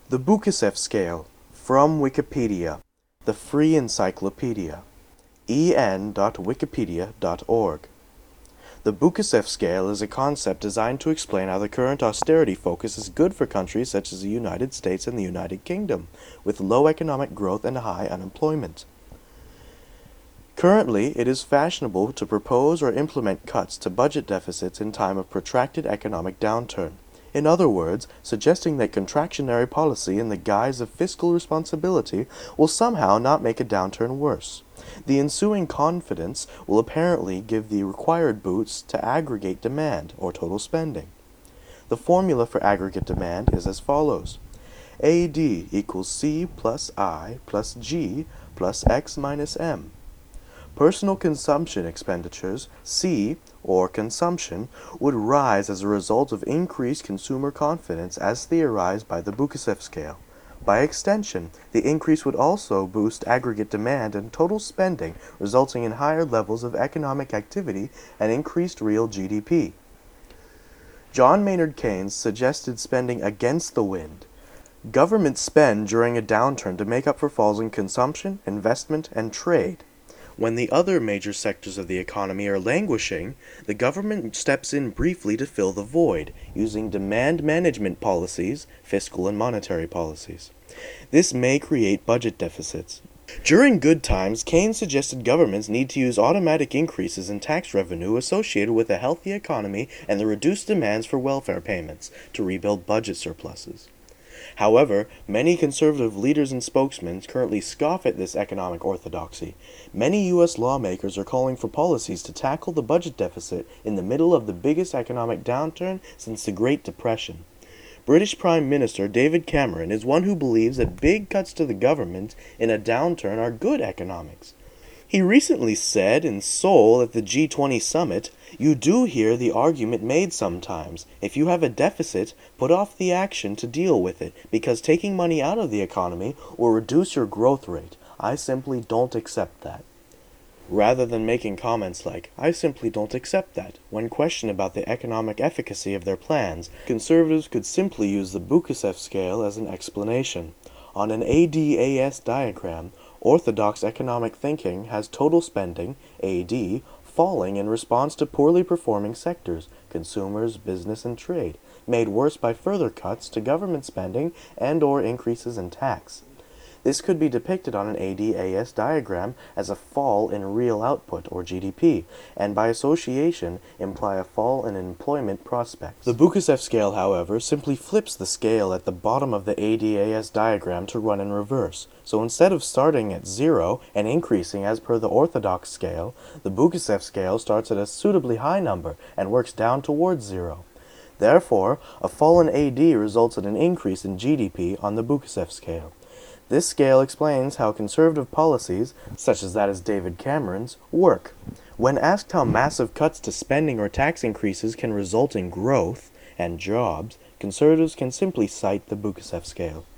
The Bukhasev scale, from Wikipedia, the free encyclopedia, en.wikipedia.org. The Bukhasev scale is a concept designed to explain how the current austerity focus is good for countries such as the United States and the United Kingdom, with low economic growth and high unemployment. Currently, it is fashionable to propose or implement cuts to budget deficits in time of protracted economic downturn. In other words, suggesting that contractionary policy in the guise of fiscal responsibility will somehow not make a downturn worse. The ensuing confidence will apparently give the required boost to aggregate demand, or total spending. The formula for aggregate demand is as follows. AD equals C plus I plus G plus X minus M. Personal consumption expenditures, C, or consumption, would rise as a result of increased consumer confidence as theorized by the Bukhasev scale. By extension, the increase would also boost aggregate demand and total spending, resulting in higher levels of economic activity and increased real GDP. John Maynard Keynes suggested spending against the wind. Governments spend during a downturn to make up for falls in consumption, investment, and trade. When the other major sectors of the economy are languishing, the government steps in briefly to fill the void, using demand management policies, fiscal and monetary policies. This may create budget deficits. During good times, Keynes suggested governments need to use automatic increases in tax revenue associated with a healthy economy and the reduced demands for welfare payments to rebuild budget surpluses. However, many conservative leaders and spokesmen currently scoff at this economic orthodoxy. Many U.S. lawmakers are calling for policies to tackle the budget deficit in the middle of the biggest economic downturn since the Great Depression. British Prime Minister David Cameron is one who believes that big cuts to the government in a downturn are good economics. He recently said in Seoul at the G20 summit, "You do hear the argument made sometimes. If you have a deficit, put off the action to deal with it, because taking money out of the economy will reduce your growth rate. I simply don't accept that." Rather than making comments like, "I simply don't accept that," when questioned about the economic efficacy of their plans, conservatives could simply use the Bukhasev scale as an explanation. On an ADAS diagram, orthodox economic thinking has total spending, AD, falling in response to poorly performing sectors, consumers, business, and trade, made worse by further cuts to government spending and/or increases in tax. This could be depicted on an ADAS diagram as a fall in real output, or GDP, and by association imply a fall in employment prospects. The Bukhasev scale, however, simply flips the scale at the bottom of the ADAS diagram to run in reverse. So instead of starting at 0 and increasing as per the orthodox scale, the Bukhasev scale starts at a suitably high number and works down towards 0. Therefore, a fall in AD results in an increase in GDP on the Bukhasev scale. This scale explains how conservative policies, such as that of David Cameron's, work. When asked how massive cuts to spending or tax increases can result in growth and jobs, conservatives can simply cite the Bukhasev scale.